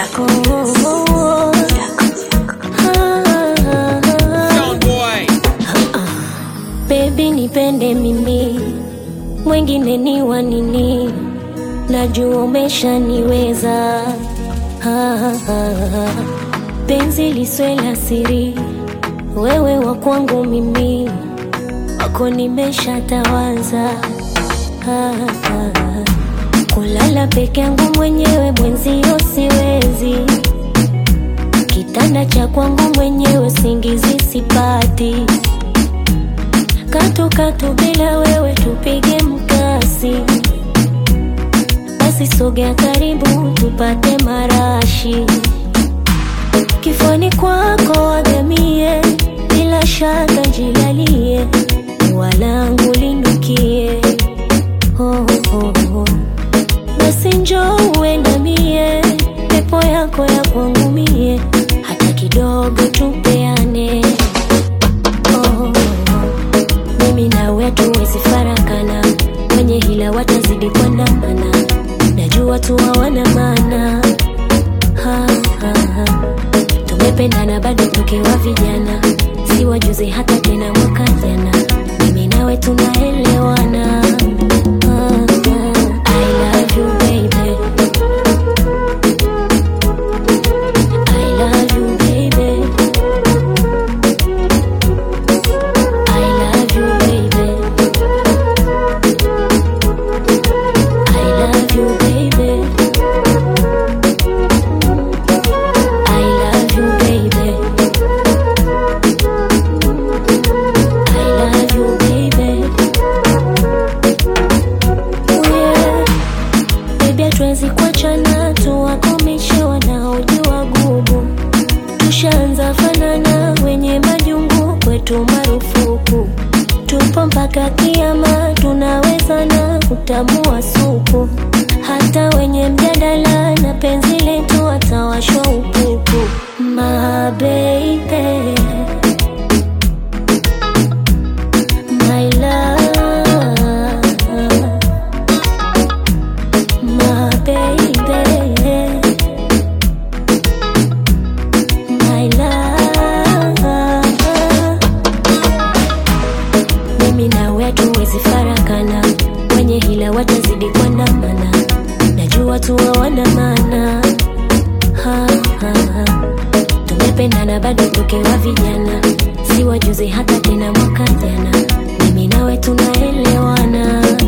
Baby nipende mimi, mwengine ni wa nini? Najua umeshaniweza. Penzi liswela siri, wewe wa kwangu mimi, wako nimeshatawaza. Kulala peke yangu mwenyewe mwenzio siwezi, kitanda cha kwangu mwenyewe singizi sipati. Kato bila wewe tupige mkasi, basi sogea karibu tupate marashi. Kifani kwako wagamie, bila shaka jilalie, walangu lindukie. Basi njoo uendamie, pepo yako ya kwangu mie, hata kidogo tupeane. Mimi na wetu wezi farakana, wenye hila watazidi kuandamana, najua tu hawana maana. Tumependana bado tukiwa vijana, si wajuzi hata tena mwaka jana, mimi nawe tunaelewana. I love you baby, I love you baby, I love you baby, I love you baby, I love you baby, I love you baby. Baby hatuwezi kuachana, tuwakomishe wanaojua gugu. Tushaanza fanana, wenye majungu kwetu marufuku. Tupo mpaka kiyama, tunawezana utamu wa supu. Hata wenye mjadala na penzi letu watawashwa upupu. My baby, my love, my baby, my love. Mimi na wetu wezi farakana, wenye hila watazidi kuandamana, najua tu hawana maana. Tumependana bado tukiwa vijana, si wajuzi hata tena mwaka jana, mimi nawe tunaelewana.